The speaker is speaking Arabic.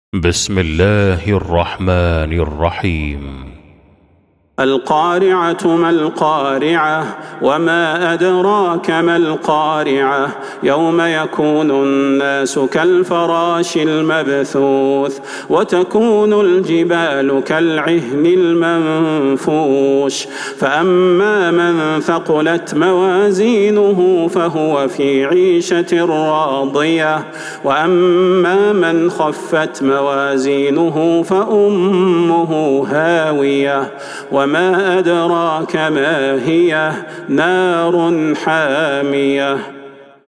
بسم الله الرحمن الرحيم. القارعة ما القارعة وما أدراك ما القارعة يوم يكون الناس كالفراش المبثوث وتكون الجبال كالعهن المنفوش فأما من ثقلت موازينه فهو في عيشة راضية وأما من خفت موازينه فأمه هاوية وما أدراك ما هي نار حامية.